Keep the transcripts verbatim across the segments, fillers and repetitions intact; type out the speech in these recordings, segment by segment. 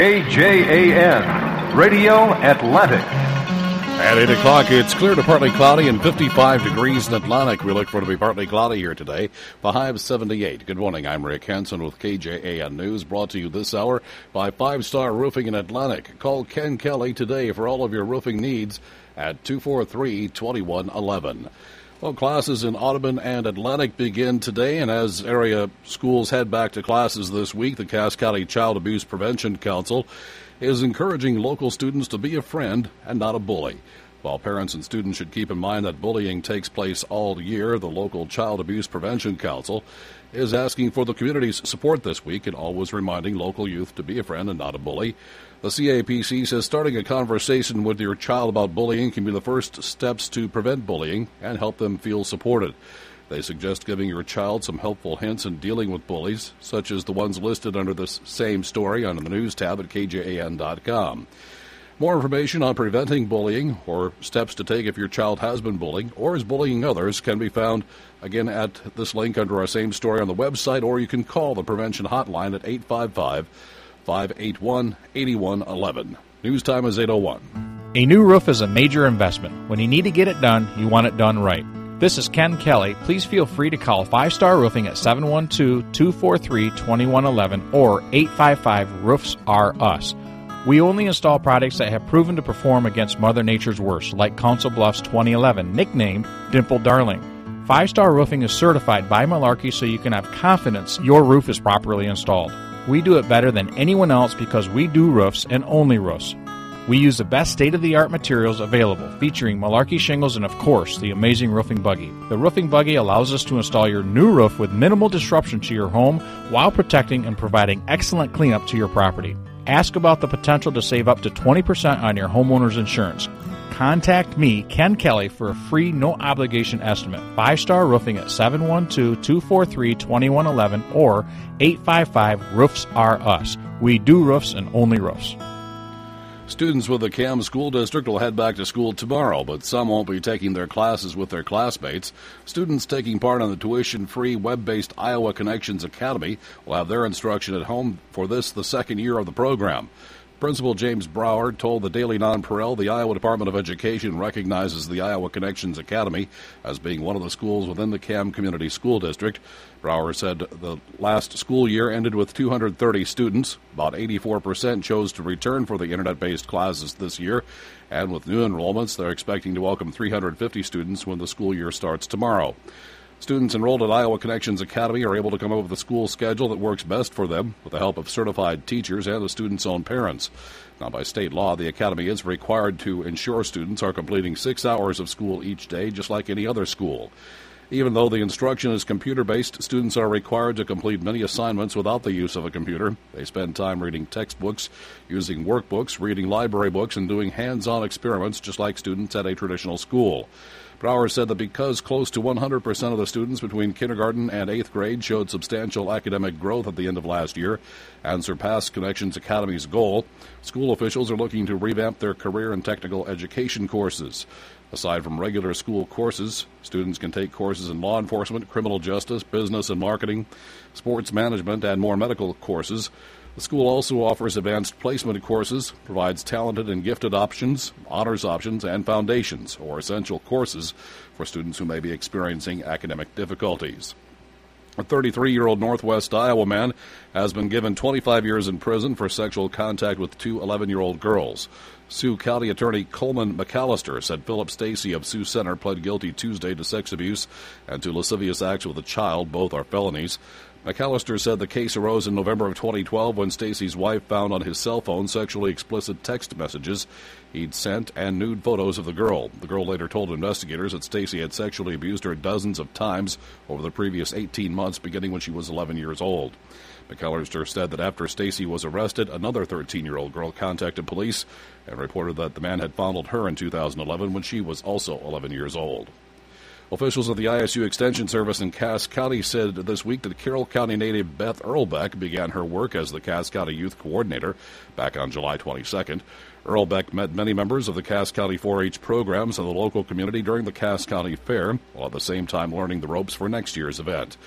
K J A N, Radio Atlantic. At eight o'clock, it's clear to partly cloudy and fifty-five degrees in Atlantic. We look for it to be partly cloudy here today. The high of seventy-eight. Good morning. I'm Rick Hansen with K J A N News, brought to you this hour by Five Star Roofing in Atlantic. Call Ken Kelly today for all of your roofing needs at two four three, two one one one. Well, classes in Audubon and Atlantic begin today, and as area schools head back to classes this week, the Cass County Child Abuse Prevention Council is encouraging local students to be a friend and not a bully. While parents and students should keep in mind that bullying takes place all year, the local Child Abuse Prevention Council is asking for the community's support this week and always reminding local youth to be a friend and not a bully. The C A P C says starting a conversation with your child about bullying can be the first steps to prevent bullying and help them feel supported. They suggest giving your child some helpful hints in dealing with bullies, such as the ones listed under this same story under the news tab at K J A N dot com. More information on preventing bullying or steps to take if your child has been bullying or is bullying others can be found, again, at this link under our same story on the website, or you can call the prevention hotline at eight five five, five eight one, eight one one one. News time is eight oh one. A new roof is a major investment. When you need to get it done, you want it done right. This is Ken Kelly. Please feel free to call Five Star Roofing at seven one two, two four three, two one one one or eight five five, roofs are us. We only install products that have proven to perform against Mother Nature's worst, like Council Bluffs twenty eleven, nicknamed Dimple Darling. Five Star Roofing is certified by Malarkey, so you can have confidence your roof is properly installed. We do it better than anyone else because we do roofs and only roofs. We use the best state-of-the-art materials available, featuring Malarkey shingles and, of course, the amazing roofing buggy. The roofing buggy allows us to install your new roof with minimal disruption to your home while protecting and providing excellent cleanup to your property. Ask about the potential to save up to twenty percent on your homeowner's insurance. Contact me, Ken Kelly, for a free, no-obligation estimate. Five Star Roofing at seven one two, two four three, two one one one or eight five five, roofs are us. We do roofs and only roofs. Students with the C A M School District will head back to school tomorrow, but some won't be taking their classes with their classmates. Students taking part on the tuition-free web-based Iowa Connections Academy will have their instruction at home for this, the second year of the program. Principal James Brower told the Daily Nonpareil the Iowa Department of Education recognizes the Iowa Connections Academy as being one of the schools within the C A M Community School District. Brower said the last school year ended with two hundred thirty students. About eighty-four percent chose to return for the internet-based classes this year. And with new enrollments, they're expecting to welcome three hundred fifty students when the school year starts tomorrow. Students enrolled at Iowa Connections Academy are able to come up with a school schedule that works best for them with the help of certified teachers and the students' own parents. Now, by state law, the Academy is required to ensure students are completing six hours of school each day, just like any other school. Even though the instruction is computer-based, students are required to complete many assignments without the use of a computer. They spend time reading textbooks, using workbooks, reading library books, and doing hands-on experiments, just like students at a traditional school. Brower said that because close to one hundred percent of the students between kindergarten and eighth grade showed substantial academic growth at the end of last year and surpassed Connections Academy's goal, school officials are looking to revamp their career and technical education courses. Aside from regular school courses, students can take courses in law enforcement, criminal justice, business and marketing, sports management, and more medical courses. The school also offers advanced placement courses, provides talented and gifted options, honors options, and foundations, or essential courses for students who may be experiencing academic difficulties. A thirty-three-year-old Northwest Iowa man has been given twenty-five years in prison for sexual contact with two eleven-year-old girls. Sioux County Attorney Coleman McAllister said Philip Stacy of Sioux Center pled guilty Tuesday to sex abuse and to lascivious acts with a child. Both are felonies. McAllister said the case arose in November of twenty twelve when Stacy's wife found on his cell phone sexually explicit text messages he'd sent and nude photos of the girl. The girl later told investigators that Stacy had sexually abused her dozens of times over the previous eighteen months, beginning when she was eleven years old. McAllister said that after Stacy was arrested, another thirteen-year-old girl contacted police and reported that the man had fondled her in two thousand eleven when she was also eleven years old. Officials of the I S U Extension Service in Cass County said this week that Carroll County native Beth Earlbeck began her work as the Cass County Youth Coordinator back on July twenty-second. Earlbeck met many members of the Cass County four H programs in the local community during the Cass County Fair, while at the same time learning the ropes for next year's event.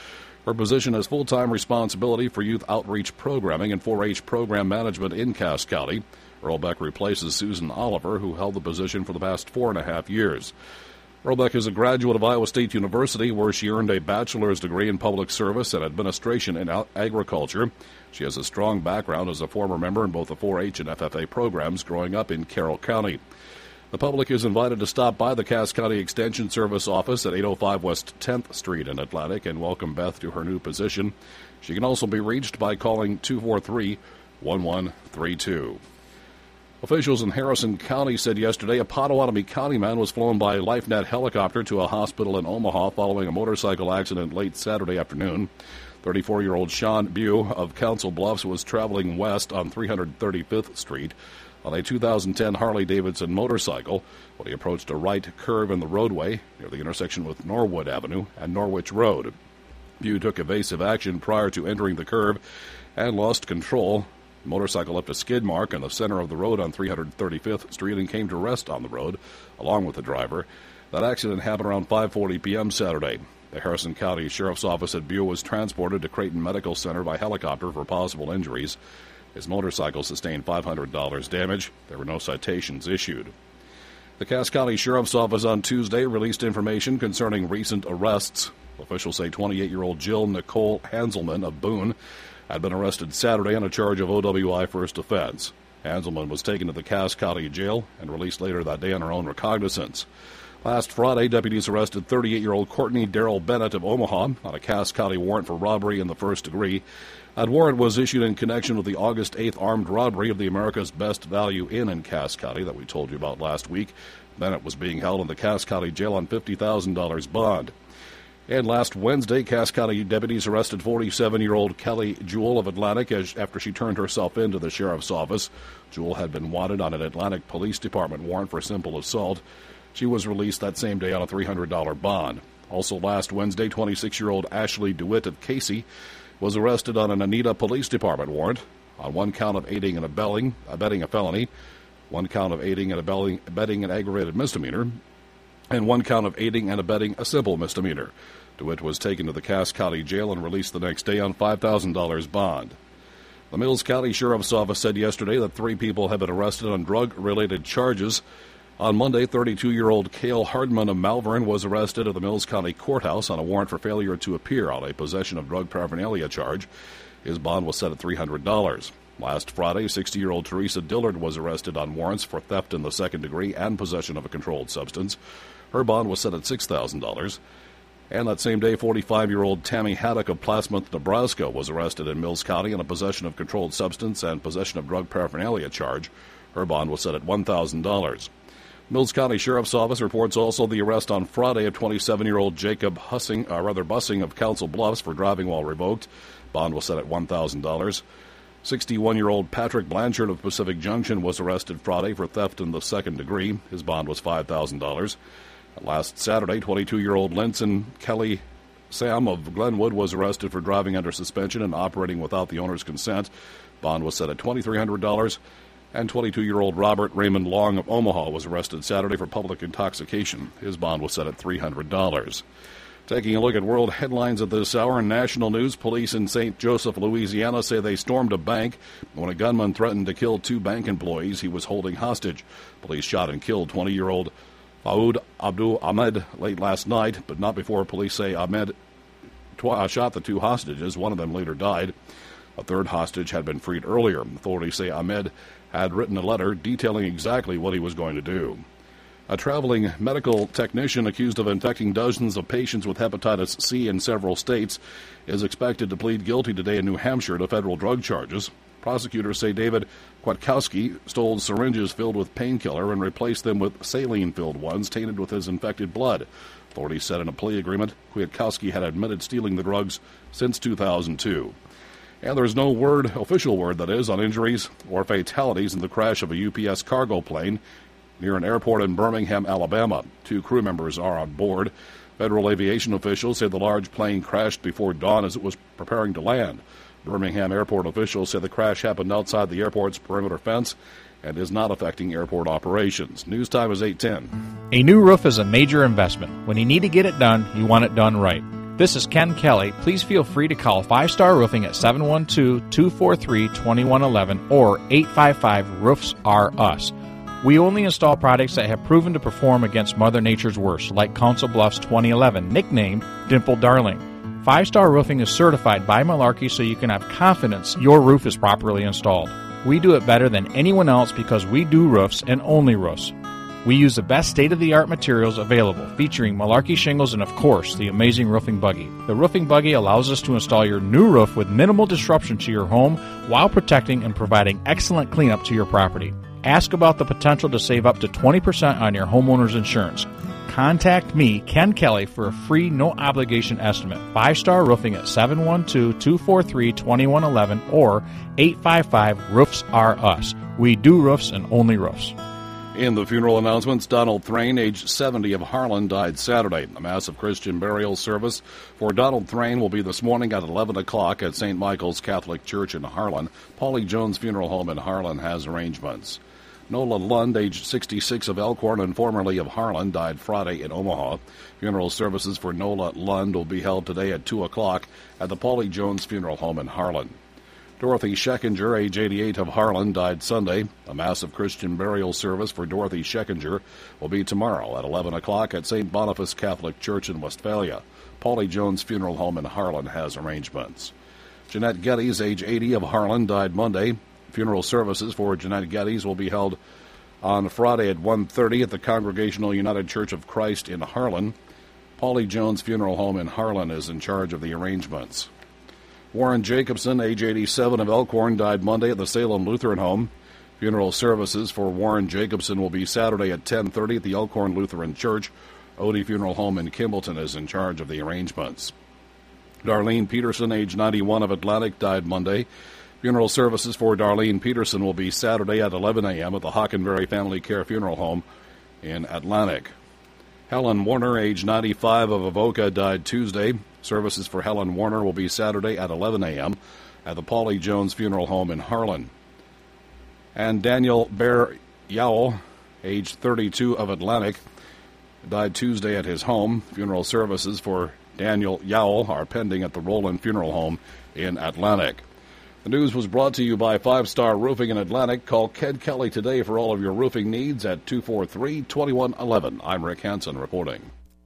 Her position has full-time responsibility for youth outreach programming and four H program management in Cass County. Earlbeck replaces Susan Oliver, who held the position for the past four and a half years. Earlbeck is a graduate of Iowa State University, where she earned a bachelor's degree in public service and administration in agriculture. She has a strong background as a former member in both the four H and F F A programs growing up in Carroll County. The public is invited to stop by the Cass County Extension Service office at eight oh five West tenth Street in Atlantic and welcome Beth to her new position. She can also be reached by calling two four three, one one three two. Officials in Harrison County said yesterday a Potawatomi County man was flown by a LifeNet helicopter to a hospital in Omaha following a motorcycle accident late Saturday afternoon. thirty-four-year-old Sean Bew of Council Bluffs was traveling west on three hundred thirty-fifth Street on a two thousand ten Harley-Davidson motorcycle when he approached a right curve in the roadway near the intersection with Norwood Avenue and Norwich Road. Bew took evasive action prior to entering the curve and lost control. The motorcycle left a skid mark in the center of the road on three hundred thirty-fifth Street and came to rest on the road, along with the driver. That accident happened around five forty p.m. Saturday. The Harrison County Sheriff's Office said Bew was transported to Creighton Medical Center by helicopter for possible injuries. His motorcycle sustained five hundred dollars damage. There were no citations issued. The Cass County Sheriff's Office on Tuesday released information concerning recent arrests. Officials say twenty-eight-year-old Jill Nicole Hanselman of Boone had been arrested Saturday on a charge of O W I first offense. Hanselman was taken to the Cass County Jail and released later that day on her own recognizance. Last Friday, deputies arrested thirty-eight-year-old Courtney Darrell Bennett of Omaha on a Cass County warrant for robbery in the first degree. That warrant was issued in connection with the August eighth armed robbery of the America's Best Value Inn in Cass County that we told you about last week. Bennett was being held in the Cass County Jail on fifty thousand dollars bond. And last Wednesday, Cass County deputies arrested forty-seven-year-old Kelly Jewell of Atlantic as, after she turned herself in to the sheriff's office. Jewell had been wanted on an Atlantic Police Department warrant for simple assault. She was released that same day on a three hundred dollars bond. Also last Wednesday, twenty-six-year-old Ashley DeWitt of Casey was arrested on an Anita Police Department warrant on one count of aiding and abetting, abetting a felony, one count of aiding and abetting, abetting an aggravated misdemeanor, and one count of aiding and abetting a simple misdemeanor. DeWitt was taken to the Cass County Jail and released the next day on five thousand dollars bond. The Mills County Sheriff's Office said yesterday that three people have been arrested on drug-related charges. On Monday, thirty-two-year-old Cale Hardman of Malvern was arrested at the Mills County Courthouse on a warrant for failure to appear on a possession of drug paraphernalia charge. His bond was set at three hundred dollars. Last Friday, sixty-year-old Teresa Dillard was arrested on warrants for theft in the second degree and possession of a controlled substance. Her bond was set at six thousand dollars. And that same day, forty-five-year-old Tammy Haddock of Plattsmouth, Nebraska, was arrested in Mills County on a possession of controlled substance and possession of drug paraphernalia charge. Her bond was set at one thousand dollars. Mills County Sheriff's Office reports also the arrest on Friday of twenty-seven-year-old Jacob Hussing, uh, rather Bussing of Council Bluffs for driving while revoked. Bond was set at one thousand dollars. sixty-one-year-old Patrick Blanchard of Pacific Junction was arrested Friday for theft in the second degree. His bond was five thousand dollars. Last Saturday, twenty-two-year-old Linson Kelly Sam of Glenwood was arrested for driving under suspension and operating without the owner's consent. Bond was set at twenty-three hundred dollars. And twenty-two-year-old Robert Raymond Long of Omaha was arrested Saturday for public intoxication. His bond was set at three hundred dollars. Taking a look at world headlines at this hour in national news, police in Saint Joseph, Louisiana say they stormed a bank when a gunman threatened to kill two bank employees he was holding hostage. Police shot and killed twenty-year-old Faoud Abdul Ahmed late last night, but not before police say Ahmed tw- uh, shot the two hostages. One of them later died. A third hostage had been freed earlier. Authorities say Ahmed had written a letter detailing exactly what he was going to do. A traveling medical technician accused of infecting dozens of patients with hepatitis C in several states is expected to plead guilty today in New Hampshire to federal drug charges. Prosecutors say David Kwiatkowski stole syringes filled with painkiller and replaced them with saline-filled ones tainted with his infected blood. Authorities said in a plea agreement Kwiatkowski had admitted stealing the drugs since two thousand two. And there's no word, official word that is, on injuries or fatalities in the crash of a U P S cargo plane near an airport in Birmingham, Alabama. Two crew members are on board. Federal aviation officials say the large plane crashed before dawn as it was preparing to land. Birmingham airport officials say the crash happened outside the airport's perimeter fence and is not affecting airport operations. News time is eight ten. A new roof is a major investment. When you need to get it done, you want it done right. This is Ken Kelly. Please feel free to call Five Star Roofing at seven one two, two four three, two one one one or eight five five, roofs are us. We only install products that have proven to perform against Mother Nature's worst, like Council Bluffs twenty eleven, nicknamed Dimple Darling. Five Star Roofing is certified by Malarkey, so you can have confidence your roof is properly installed. We do it better than anyone else because we do roofs and only roofs. We use the best state-of-the-art materials available, featuring Malarkey shingles and, of course, the amazing roofing buggy. The roofing buggy allows us to install your new roof with minimal disruption to your home while protecting and providing excellent cleanup to your property. Ask about the potential to save up to twenty percent on your homeowner's insurance. Contact me, Ken Kelly, for a free, no-obligation estimate. Five Star Roofing at seven one two, two four three, two one one one or eight five five, roofs are us. We do roofs and only roofs. In the funeral announcements, Donald Thrain, age seventy, of Harlan, died Saturday. A massive Christian burial service for Donald Thrain will be this morning at eleven o'clock at Saint Michael's Catholic Church in Harlan. Paulie Jones Funeral Home in Harlan has arrangements. Nola Lund, age sixty-six, of Elkhorn and formerly of Harlan, died Friday in Omaha. Funeral services for Nola Lund will be held today at two o'clock at the Paulie Jones Funeral Home in Harlan. Dorothy Scheckinger, age eighty-eight, of Harlan, died Sunday. A massive Christian burial service for Dorothy Scheckinger will be tomorrow at eleven o'clock at Saint Boniface Catholic Church in Westphalia. Paulie Jones Funeral Home in Harlan has arrangements. Jeanette Geddes, age eighty, of Harlan, died Monday. Funeral services for Jeanette Geddes will be held on Friday at one thirty at the Congregational United Church of Christ in Harlan. Paulie Jones Funeral Home in Harlan is in charge of the arrangements. Warren Jacobson, age eighty-seven, of Elkhorn, died Monday at the Salem Lutheran Home. Funeral services for Warren Jacobson will be Saturday at ten thirty at the Elkhorn Lutheran Church. Odie Funeral Home in Kimballton is in charge of the arrangements. Darlene Peterson, age ninety-one, of Atlantic, died Monday. Funeral services for Darlene Peterson will be Saturday at eleven a.m. at the Hockenberry Family Care Funeral Home in Atlantic. Helen Warner, age ninety-five, of Avoca, died Tuesday. Services for Helen Warner will be Saturday at eleven a.m. at the Paulie Jones Funeral Home in Harlan. And Daniel Bear Yowell, age thirty-two, of Atlantic, died Tuesday at his home. Funeral services for Daniel Yowell are pending at the Roland Funeral Home in Atlantic. The news was brought to you by Five Star Roofing in Atlantic. Call Ken Kelly today for all of your roofing needs at two four three, two one one one. I'm Rick Hansen reporting.